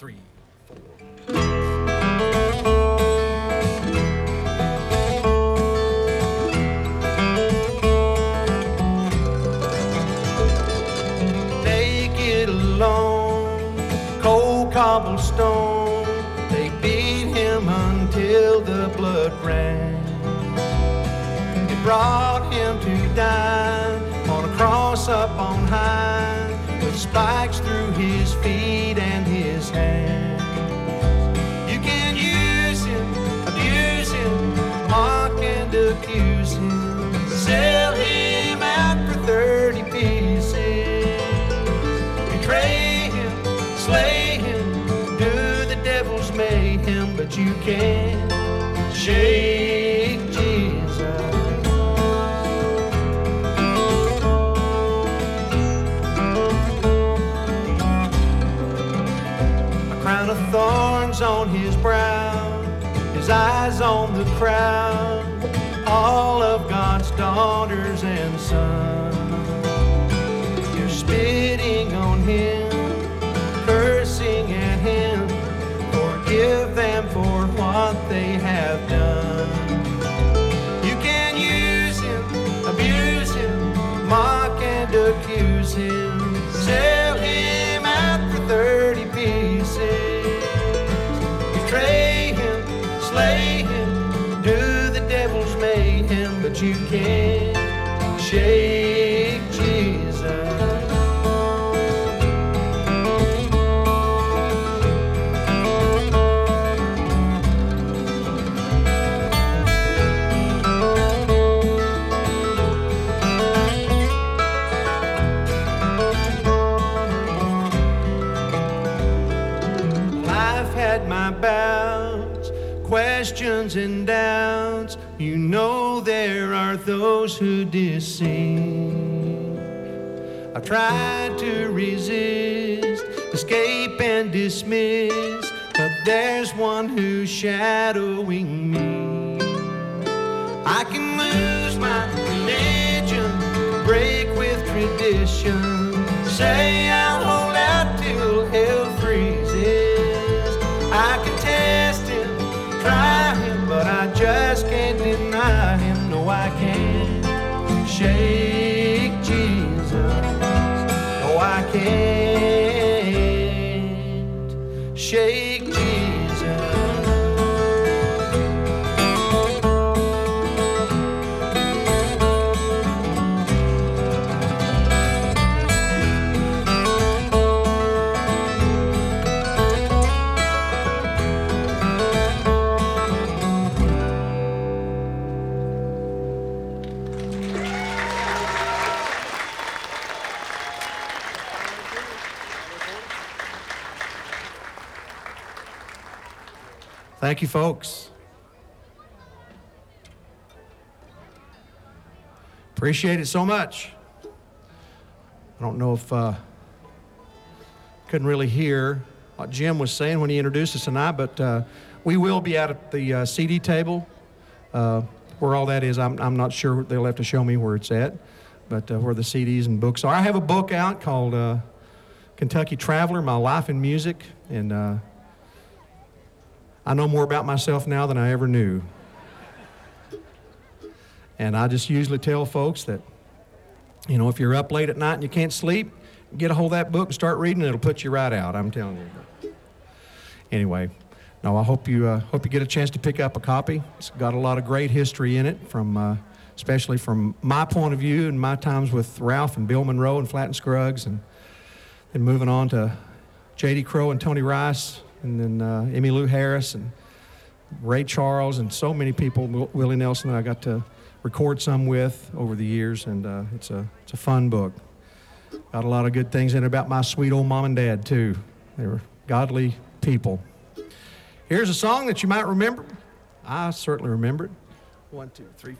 3, 4. Naked alone, cold cobblestone, they beat him until the blood ran. They brought him to die on a cross up on high, with spikes through his feet and his hands. You can use him, abuse him, mock and accuse him, sell him out for 30 pieces. Betray him, slay him, do the devil's mayhem, but you can't shake Jesus. Crown of thorns on his brow, his eyes on the crowd, all of God's daughters and sons. You're spitting on him, cursing at him, forgive them for what they have done. You can use him, abuse him, mock and accuse him, sell him out for 30 pieces. Betray him, slay him, do the devil's mayhem, but you can't shake Jesus. Had my bouts, questions and doubts. You know there are those who deceive. I've tried to resist, escape and dismiss, but there's one who's shadowing me. I can lose my religion, break with tradition, say I'll hold out till hell freezes. I can test him, try him, but I just can't deny him. No, I can't shake Jesus. No, I can't shake Jesus. Thank you, folks. Appreciate it so much. I don't know if couldn't really hear what Jim was saying when he introduced us tonight, but we will be out at the CD table. Where all that is, I'm not sure. They'll have to show me where it's at, but where the CDs and books are. I have a book out called Kentucky Traveler, My Life in Music, and I know more about myself now than I ever knew. And I just usually tell folks that, you know, if you're up late at night and you can't sleep, get a hold of that book and start reading, it'll put you right out, I'm telling you. Anyway, no, I hope you get a chance to pick up a copy. It's got a lot of great history in it, from especially from my point of view and my times with Ralph and Bill Monroe and Flatt and Scruggs, and then moving on to J.D. Crowe and Tony Rice, and then Emmylou Harris and Ray Charles, and so many people, Willie Nelson, that I got to record some with over the years, and it's a fun book. Got a lot of good things in it about my sweet old mom and dad, too. They were godly people. Here's a song that you might remember. I certainly remember it. 1, 2, 3.